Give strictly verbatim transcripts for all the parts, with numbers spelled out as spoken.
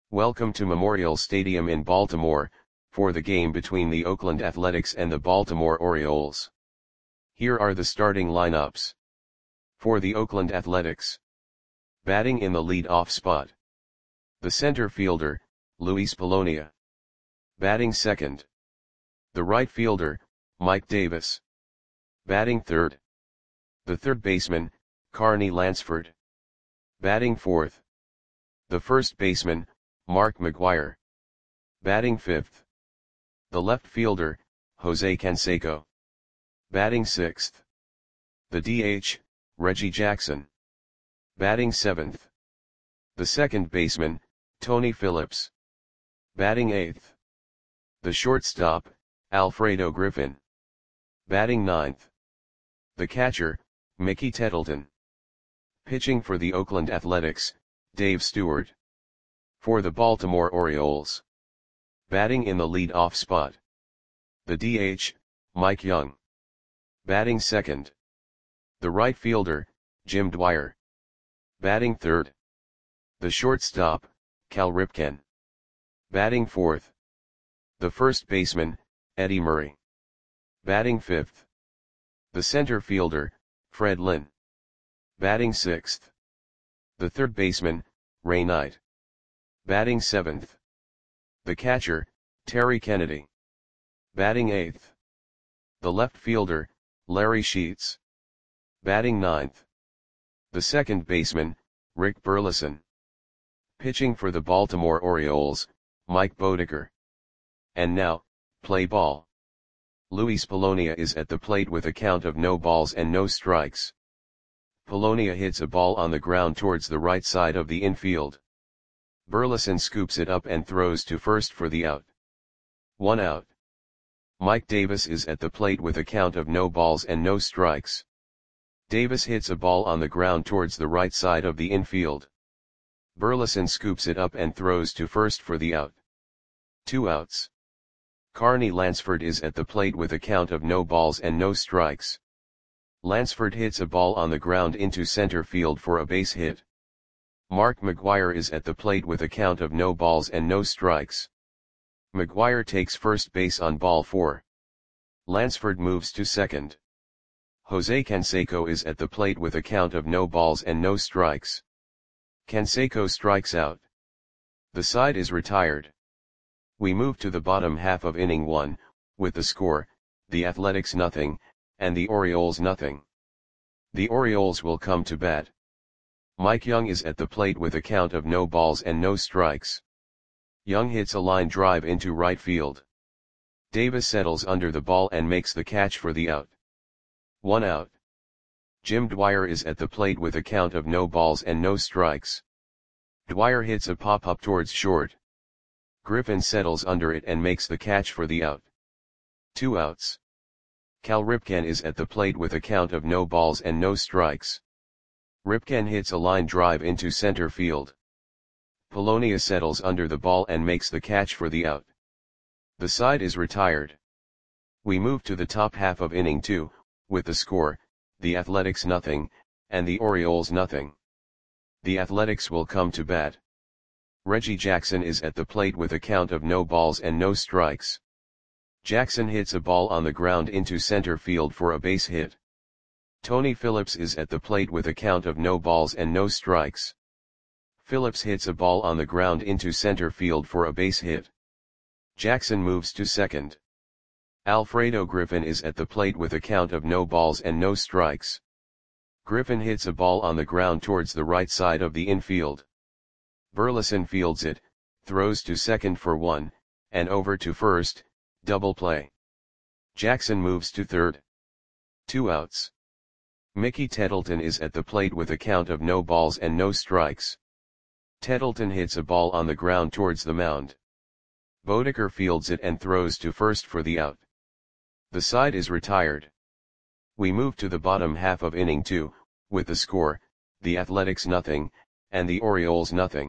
Welcome to Memorial Stadium in Baltimore, for the game between the Oakland Athletics and the Baltimore Orioles. Here are the starting lineups. For the Oakland Athletics. Batting in the lead-off spot. The center fielder, Luis Polonia. Batting second. The right fielder, Mike Davis. Batting third. The third baseman, Carney Lansford. Batting fourth. The first baseman, Mark McGwire. Batting fifth. The left fielder, Jose Canseco. Batting sixth. The D H, Reggie Jackson. Batting seventh. The second baseman, Tony Phillips. Batting eighth. The shortstop, Alfredo Griffin. Batting ninth. The catcher, Mickey Tettleton. Pitching for the Oakland Athletics, Dave Stewart. For the Baltimore Orioles. Batting in the lead-off spot. The D H, Mike Young. Batting second. The right fielder, Jim Dwyer. Batting third. The shortstop, Cal Ripken. Batting fourth. The first baseman, Eddie Murray. Batting fifth. The center fielder, Fred Lynn. Batting sixth. The third baseman, Ray Knight. Batting seventh. The catcher, Terry Kennedy. Batting eighth. The left fielder, Larry Sheets. Batting ninth. The second baseman, Rick Burleson. Pitching for the Baltimore Orioles, Mike Bodeker. And now, play ball. Luis Polonia is at the plate with a count of no balls and no strikes. Polonia hits a ball on the ground towards the right side of the infield. Burleson scoops it up and throws to first for the out. One out. Mike Davis is at the plate with a count of no balls and no strikes. Davis hits a ball on the ground towards the right side of the infield. Burleson scoops it up and throws to first for the out. Two outs. Carney Lansford is at the plate with a count of no balls and no strikes. Lansford hits a ball on the ground into center field for a base hit. Mark McGwire is at the plate with a count of no balls and no strikes. McGwire takes first base on ball four. Lansford moves to second. Jose Canseco is at the plate with a count of no balls and no strikes. Canseco strikes out. The side is retired. We move to the bottom half of inning one, with the score, the Athletics nothing, and the Orioles nothing. The Orioles will come to bat. Mike Young is at the plate with a count of no balls and no strikes. Young hits a line drive into right field. Davis settles under the ball and makes the catch for the out. One out. Jim Dwyer is at the plate with a count of no balls and no strikes. Dwyer hits a pop-up towards short. Griffin settles under it and makes the catch for the out. Two outs. Cal Ripken is at the plate with a count of no balls and no strikes. Ripken hits a line drive into center field. Polonia settles under the ball and makes the catch for the out. The side is retired. We move to the top half of inning two, with the score, the Athletics nothing, and the Orioles nothing. The Athletics will come to bat. Reggie Jackson is at the plate with a count of no balls and no strikes. Jackson hits a ball on the ground into center field for a base hit. Tony Phillips is at the plate with a count of no balls and no strikes. Phillips hits a ball on the ground into center field for a base hit. Jackson moves to second. Alfredo Griffin is at the plate with a count of no balls and no strikes. Griffin hits a ball on the ground towards the right side of the infield. Burleson fields it, throws to second for one, and over to first, double play. Jackson moves to third. Two outs. Mickey Tettleton is at the plate with a count of no balls and no strikes. Tettleton hits a ball on the ground towards the mound. Bodeker fields it and throws to first for the out. The side is retired. We move to the bottom half of inning two, with the score, the Athletics nothing, and the Orioles nothing.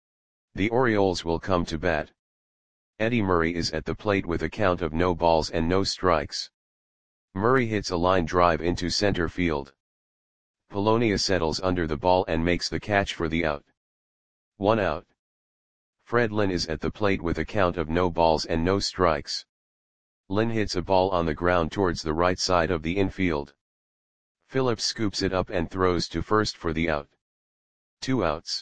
The Orioles will come to bat. Eddie Murray is at the plate with a count of no balls and no strikes. Murray hits a line drive into center field. Polonia settles under the ball and makes the catch for the out. One out. Fred Lynn is at the plate with a count of no balls and no strikes. Lynn hits a ball on the ground towards the right side of the infield. Phillips scoops it up and throws to first for the out. Two outs.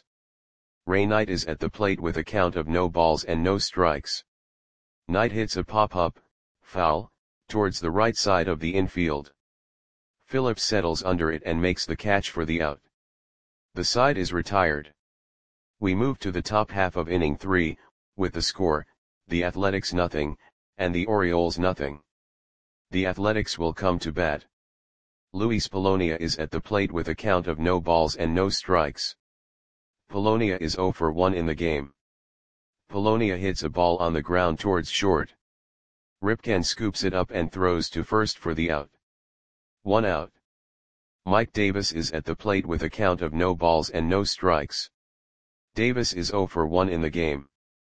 Ray Knight is at the plate with a count of no balls and no strikes. Knight hits a pop-up, foul, towards the right side of the infield. Phillips settles under it and makes the catch for the out. The side is retired. We move to the top half of inning three, with the score, the Athletics nothing, and the Orioles nothing. The Athletics will come to bat. Luis Polonia is at the plate with a count of no balls and no strikes. Polonia is oh for one in the game. Polonia hits a ball on the ground towards short. Ripken scoops it up and throws to first for the out. One out. Mike Davis is at the plate with a count of no balls and no strikes. Davis is oh for one in the game.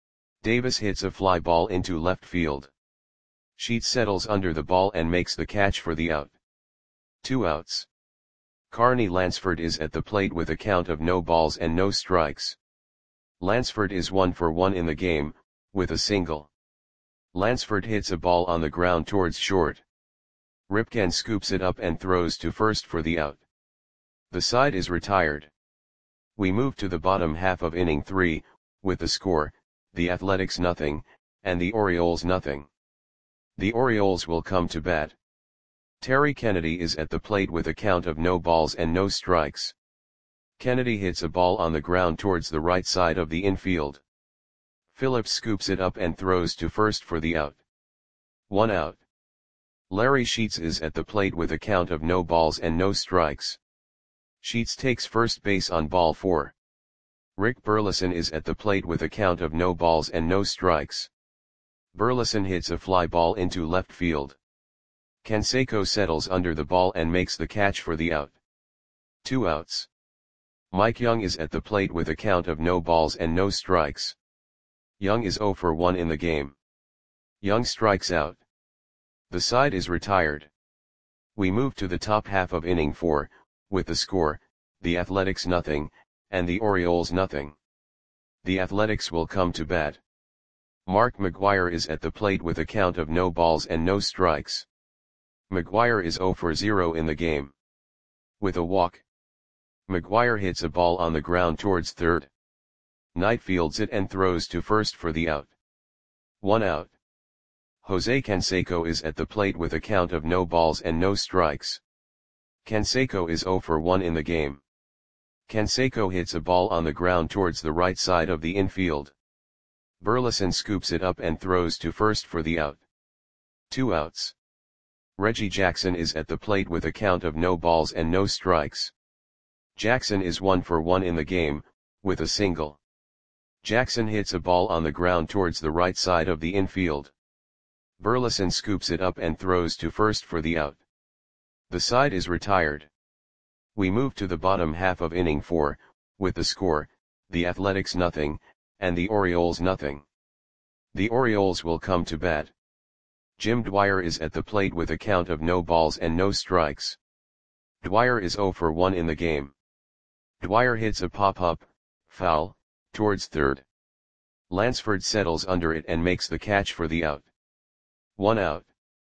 Davis hits a fly ball into left field. Sheets settles under the ball and makes the catch for the out. Two outs. Carney Lansford is at the plate with a count of no balls and no strikes. Lansford is one for one in the game, with a single. Lansford hits a ball on the ground towards short. Ripken scoops it up and throws to first for the out. The side is retired. We move to the bottom half of inning three, with the score, the Athletics nothing, and the Orioles nothing. The Orioles will come to bat. Terry Kennedy is at the plate with a count of no balls and no strikes. Kennedy hits a ball on the ground towards the right side of the infield. Phillips scoops it up and throws to first for the out. One out. Larry Sheets is at the plate with a count of no balls and no strikes. Sheets takes first base on ball four. Rick Burleson is at the plate with a count of no balls and no strikes. Burleson hits a fly ball into left field. Canseco settles under the ball and makes the catch for the out. Two outs. Mike Young is at the plate with a count of no balls and no strikes. Young is oh for one in the game. Young strikes out. The side is retired. We move to the top half of inning four, with the score, the Athletics nothing, and the Orioles nothing. The Athletics will come to bat. Mark McGwire is at the plate with a count of no balls and no strikes. McGwire is oh for zero in the game. With a walk. McGwire hits a ball on the ground towards third. Knight fields it and throws to first for the out. One out. Jose Canseco is at the plate with a count of no balls and no strikes. Canseco is oh for one in the game. Canseco hits a ball on the ground towards the right side of the infield. Burleson scoops it up and throws to first for the out. Two outs. Reggie Jackson is at the plate with a count of no balls and no strikes. Jackson is one for one in the game, with a single. Jackson hits a ball on the ground towards the right side of the infield. Burleson scoops it up and throws to first for the out. The side is retired. We move to the bottom half of inning four, with the score, the Athletics nothing, and the Orioles nothing. The Orioles will come to bat. Jim Dwyer is at the plate with a count of no balls and no strikes. Dwyer is oh for one in the game. Dwyer hits a pop-up, foul, towards third. Lansford settles under it and makes the catch for the out. One out.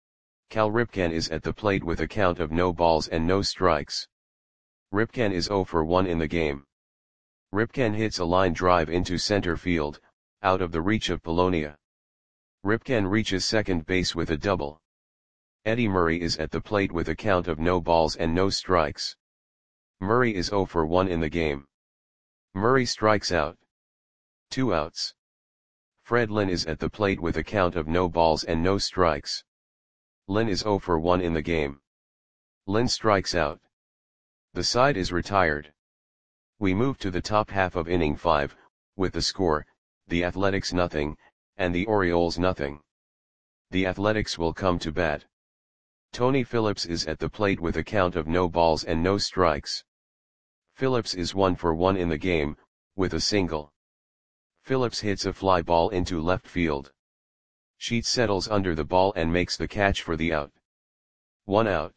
Cal Ripken is at the plate with a count of no balls and no strikes. Ripken is oh for one in the game. Ripken hits a line drive into center field, out of the reach of Polonia. Ripken reaches second base with a double. Eddie Murray is at the plate with a count of no balls and no strikes. Murray is oh for one in the game. Murray strikes out. Two outs. Fred Lynn is at the plate with a count of no balls and no strikes. Lynn is oh for one in the game. Lynn strikes out. The side is retired. We move to the top half of inning five, with the score, the Athletics nothing, and the Orioles nothing. The Athletics will come to bat. Tony Phillips is at the plate with a count of no balls and no strikes. Phillips is one for one in the game, with a single. Phillips hits a fly ball into left field. Sheets settles under the ball and makes the catch for the out. One out.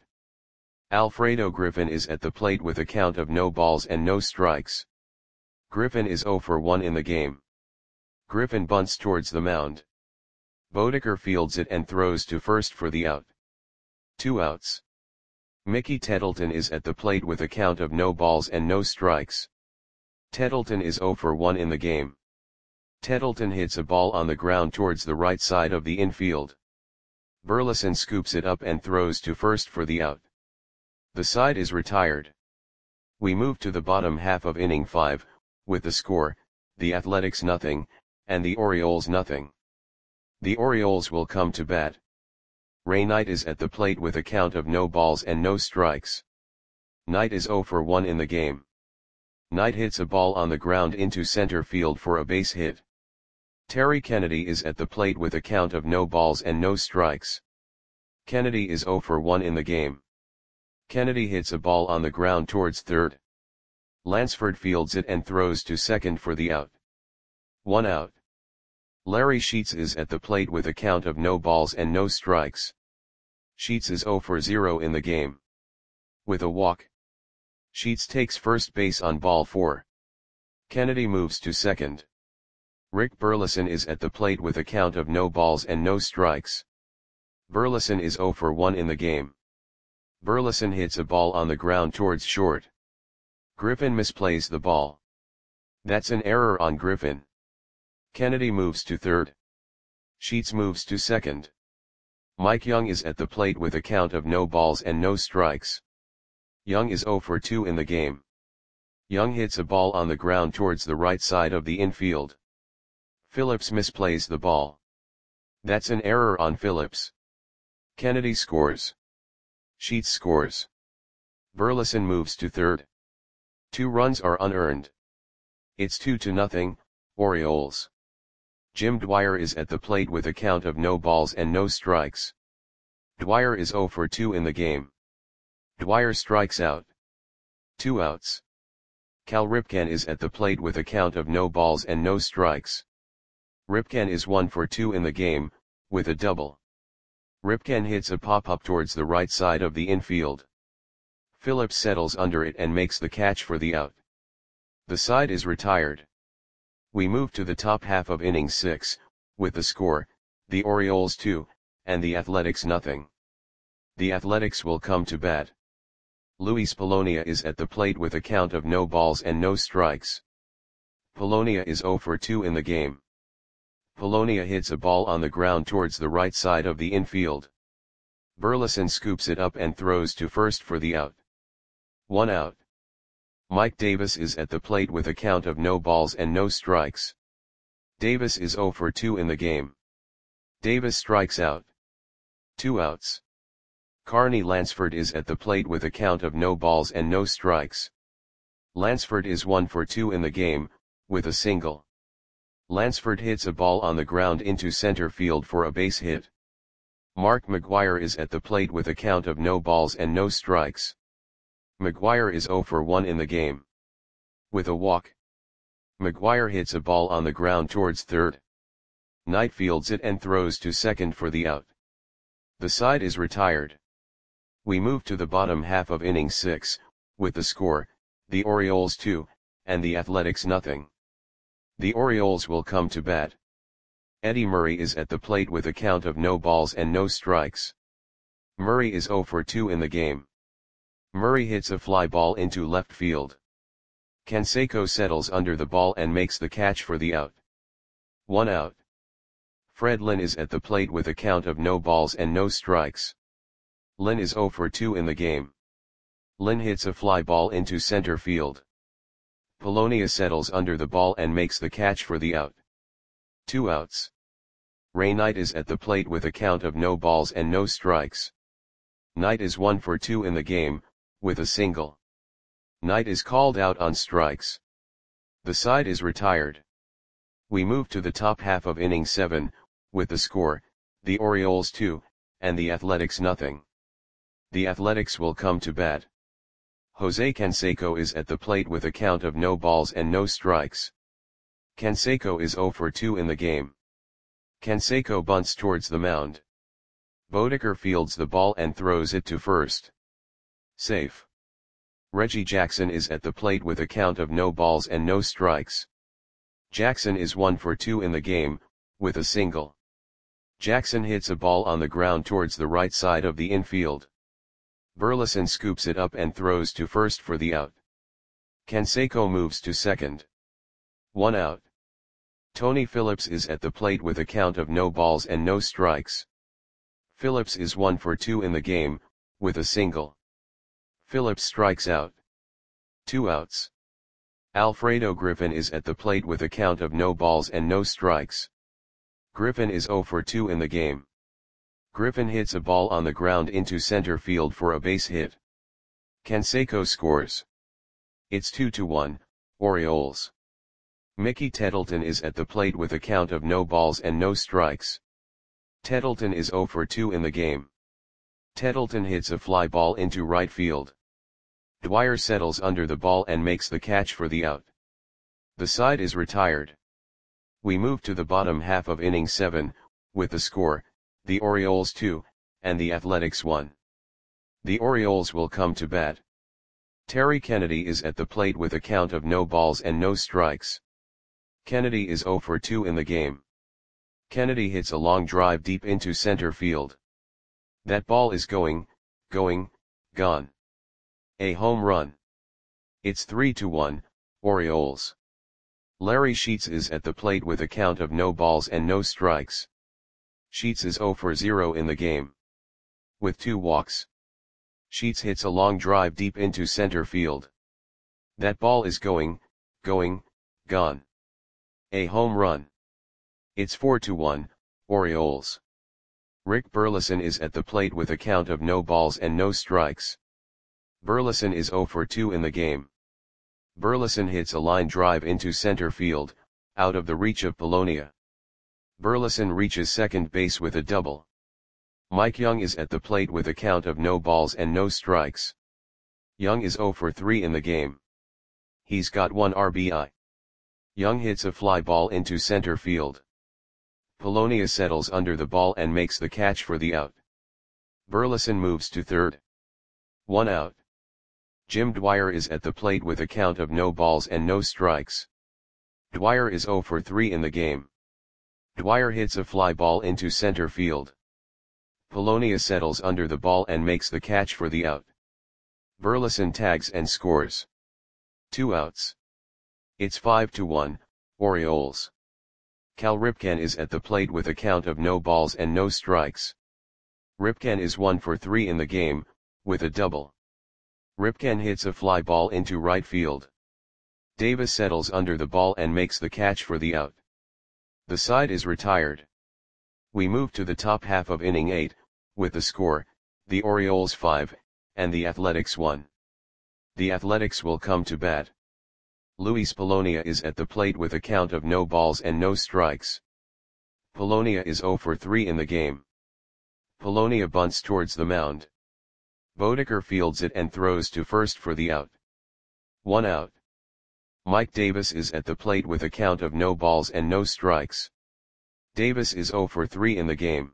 Alfredo Griffin is at the plate with a count of no balls and no strikes. Griffin is oh for one in the game. Griffin bunts towards the mound. Bodeker fields it and throws to first for the out. Two outs. Mickey Tettleton is at the plate with a count of no balls and no strikes. Tettleton is oh for one in the game. Tettleton hits a ball on the ground towards the right side of the infield. Burleson scoops it up and throws to first for the out. The side is retired. We move to the bottom half of inning five, with the score, the Athletics nothing, and the Orioles nothing. The Orioles will come to bat. Ray Knight is at the plate with a count of no balls and no strikes. Knight is oh for one in the game. Knight hits a ball on the ground into center field for a base hit. Terry Kennedy is at the plate with a count of no balls and no strikes. Kennedy is oh for one in the game. Kennedy hits a ball on the ground towards third. Lansford fields it and throws to second for the out. One out. Larry Sheets is at the plate with a count of no balls and no strikes. Sheets is oh for zero in the game. With a walk. Sheets takes first base on ball four. Kennedy moves to second. Rick Burleson is at the plate with a count of no balls and no strikes. Burleson is oh for one in the game. Burleson hits a ball on the ground towards short. Griffin misplays the ball. That's an error on Griffin. Kennedy moves to third. Sheets moves to second. Mike Young is at the plate with a count of no balls and no strikes. Young is oh for two in the game. Young hits a ball on the ground towards the right side of the infield. Phillips misplays the ball. That's an error on Phillips. Kennedy scores. Sheets scores. Burleson moves to third. Two runs are unearned. It's two to nothing, Orioles. Jim Dwyer is at the plate with a count of no balls and no strikes. Dwyer is oh for two in the game. Dwyer strikes out. Two outs. Cal Ripken is at the plate with a count of no balls and no strikes. Ripken is one for two in the game, with a double. Ripken hits a pop-up towards the right side of the infield. Phillips settles under it and makes the catch for the out. The side is retired. We move to the top half of inning six, with the score, the Orioles two, and the Athletics nothing. The Athletics will come to bat. Luis Polonia is at the plate with a count of no balls and no strikes. Polonia is oh for two in the game. Polonia hits a ball on the ground towards the right side of the infield. Burleson scoops it up and throws to first for the out. One out. Mike Davis is at the plate with a count of no balls and no strikes. Davis is oh for two in the game. Davis strikes out. Two outs. Carney Lansford is at the plate with a count of no balls and no strikes. Lansford is one for two in the game, with a single. Lansford hits a ball on the ground into center field for a base hit. Mark McGwire is at the plate with a count of no balls and no strikes. McGwire is oh for one in the game. With a walk. McGwire hits a ball on the ground towards third. Knight fields it and throws to second for the out. The side is retired. We move to the bottom half of inning six, with the score, the Orioles two, and the Athletics nothing. The Orioles will come to bat. Eddie Murray is at the plate with a count of no balls and no strikes. Murray is oh for two in the game. Murray hits a fly ball into left field. Canseco settles under the ball and makes the catch for the out. One out. Fred Lynn is at the plate with a count of no balls and no strikes. Lynn is oh for two in the game. Lynn hits a fly ball into center field. Polonia settles under the ball and makes the catch for the out. Two outs. Ray Knight is at the plate with a count of no balls and no strikes. Knight is one for two in the game, with a single. Knight is called out on strikes. The side is retired. We move to the top half of inning seven, with the score, the Orioles two, and the Athletics nothing. The Athletics will come to bat. Jose Canseco is at the plate with a count of no balls and no strikes. Canseco is oh for two in the game. Canseco bunts towards the mound. Bodeker fields the ball and throws it to first. Safe. Reggie Jackson is at the plate with a count of no balls and no strikes. Jackson is one for two in the game, with a single. Jackson hits a ball on the ground towards the right side of the infield. Burleson scoops it up and throws to first for the out. Canseco moves to second. One out. Tony Phillips is at the plate with a count of no balls and no strikes. Phillips is one for two in the game, with a single. Phillips strikes out. Two outs. Alfredo Griffin is at the plate with a count of no balls and no strikes. Griffin is zero for two in the game. Griffin hits a ball on the ground into center field for a base hit. Canseco scores. It's two to one, Orioles. Mickey Tettleton is at the plate with a count of no balls and no strikes. Tettleton is zero for two in the game. Tettleton hits a fly ball into right field. Dwyer settles under the ball and makes the catch for the out. The side is retired. We move to the bottom half of inning seven, with the score, the Orioles two, and the Athletics one. The Orioles will come to bat. Terry Kennedy is at the plate with a count of no balls and no strikes. Kennedy is zero for two in the game. Kennedy hits a long drive deep into center field. That ball is going, going, gone. A home run. It's three to one, Orioles. Larry Sheets is at the plate with a count of no balls and no strikes. Sheets is zero for zero in the game. With two walks. Sheets hits a long drive deep into center field. That ball is going, going, gone. A home run. It's four to one, Orioles. Rick Burleson is at the plate with a count of no balls and no strikes. Burleson is zero for two in the game. Burleson hits a line drive into center field, out of the reach of Polonia. Burleson reaches second base with a double. Mike Young is at the plate with a count of no balls and no strikes. Young is zero for three in the game. He's got one R B I. Young hits a fly ball into center field. Polonia settles under the ball and makes the catch for the out. Burleson moves to third. One out. Jim Dwyer is at the plate with a count of no balls and no strikes. Dwyer is zero for three in the game. Dwyer hits a fly ball into center field. Polonia settles under the ball and makes the catch for the out. Burleson tags and scores. Two outs. It's five to one, Orioles. Cal Ripken is at the plate with a count of no balls and no strikes. Ripken is one for three in the game, with a double. Ripken hits a fly ball into right field. Davis settles under the ball and makes the catch for the out. The side is retired. We move to the top half of inning eight, with the score, the Orioles five, and the Athletics one. The Athletics will come to bat. Luis Polonia is at the plate with a count of no balls and no strikes. Polonia is zero for three in the game. Polonia bunts towards the mound. Bodeker fields it and throws to first for the out. One out. Mike Davis is at the plate with a count of no balls and no strikes. Davis is zero for three in the game.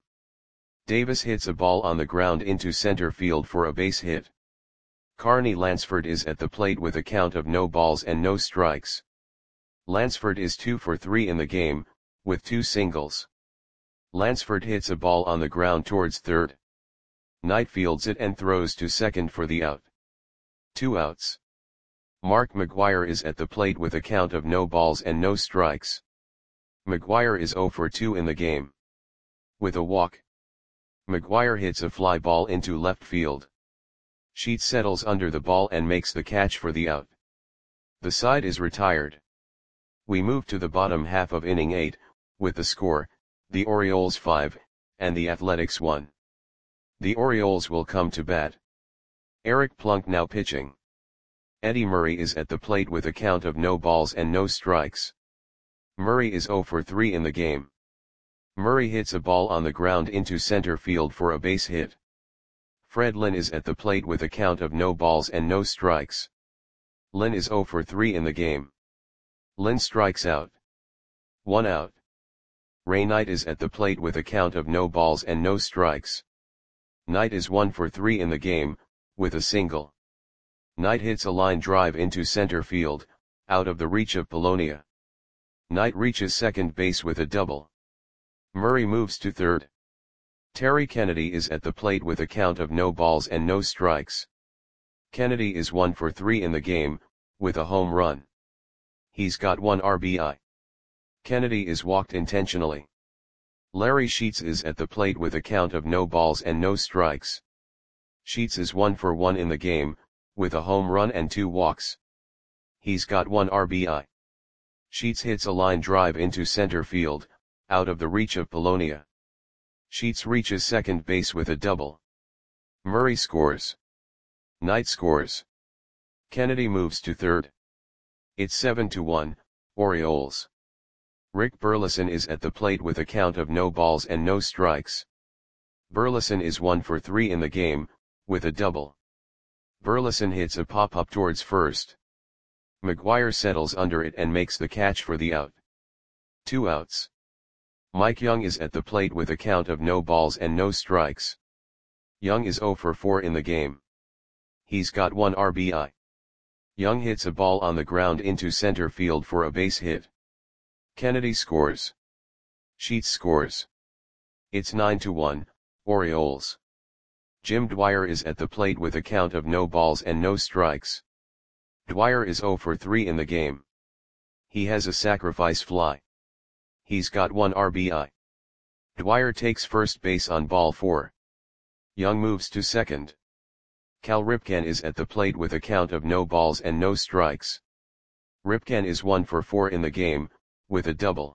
Davis hits a ball on the ground into center field for a base hit. Carney Lansford is at the plate with a count of no balls and no strikes. Lansford is two for three in the game, with two singles. Lansford hits a ball on the ground towards third. Knight fields it and throws to second for the out. Two outs. Mark McGwire is at the plate with a count of no balls and no strikes. McGwire is zero for two in the game. With a walk. McGwire hits a fly ball into left field. Sheets settles under the ball and makes the catch for the out. The side is retired. We move to the bottom half of inning eight, with the score, the Orioles five, and the Athletics one. The Orioles will come to bat. Eric Plunk now pitching. Eddie Murray is at the plate with a count of no balls and no strikes. Murray is zero for three in the game. Murray hits a ball on the ground into center field for a base hit. Fred Lynn is at the plate with a count of no balls and no strikes. Lynn is zero for three in the game. Lynn strikes out. One out. Ray Knight is at the plate with a count of no balls and no strikes. Knight is one for three in the game, with a single. Knight hits a line drive into center field, out of the reach of Polonia. Knight reaches second base with a double. Murray moves to third. Terry Kennedy is at the plate with a count of no balls and no strikes. Kennedy is one for three in the game, with a home run. He's got one R B I. Kennedy is walked intentionally. Larry Sheets is at the plate with a count of no balls and no strikes. Sheets is one for one in the game, with a home run and two walks. He's got one R B I. Sheets hits a line drive into center field, out of the reach of Polonia. Sheets reaches second base with a double. Murray scores. Knight scores. Kennedy moves to third. It's seven to one, Orioles. Rick Burleson is at the plate with a count of no balls and no strikes. Burleson is one for three in the game, with a double. Burleson hits a pop-up towards first. McGuire settles under it and makes the catch for the out. Two outs. Mike Young is at the plate with a count of no balls and no strikes. Young is zero for four in the game. He's got one R B I. Young hits a ball on the ground into center field for a base hit. Kennedy scores. Sheets scores. It's nine to one, Orioles. Jim Dwyer is at the plate with a count of no balls and no strikes. Dwyer is zero for three in the game. He has a sacrifice fly. He's got one R B I. Dwyer takes first base on ball four. Young moves to second. Cal Ripken is at the plate with a count of no balls and no strikes. Ripken is one for four in the game, with a double.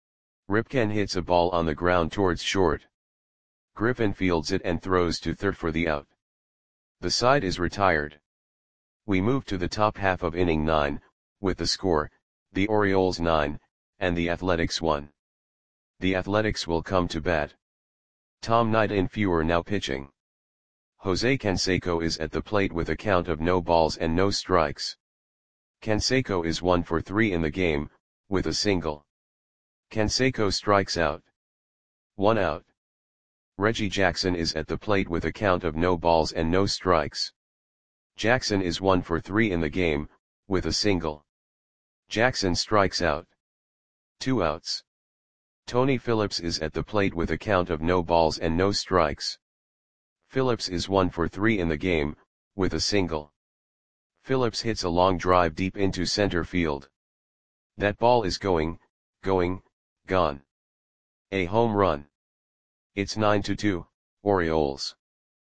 Ripken hits a ball on the ground towards short. Griffin fields it and throws to third for the out. The side is retired. We move to the top half of inning nine, with the score, the Orioles nine, and the Athletics one. The Athletics will come to bat. Tom Knight and Fewer now pitching. Jose Canseco is at the plate with a count of no balls and no strikes. Canseco is one for three in the game, with a single. Canseco strikes out. One out. Reggie Jackson is at the plate with a count of no balls and no strikes. Jackson is one for three in the game, with a single. Jackson strikes out. Two outs. Tony Phillips is at the plate with a count of no balls and no strikes. Phillips is one for three in the game, with a single. Phillips hits a long drive deep into center field. That ball is going, going, gone. A home run. It's nine to two, Orioles.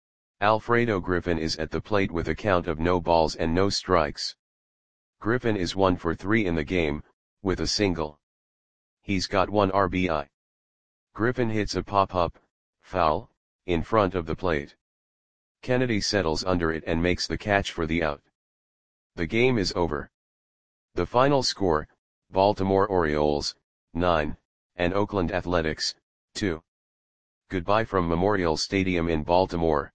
Alfredo Griffin is at the plate with a count of no balls and no strikes. Griffin is one for three in the game, with a single. He's got one R B I. Griffin hits a pop-up, foul, in front of the plate. Kennedy settles under it and makes the catch for the out. The game is over. The final score, Baltimore Orioles, nine, and Oakland Athletics, two. Goodbye from Memorial Stadium in Baltimore.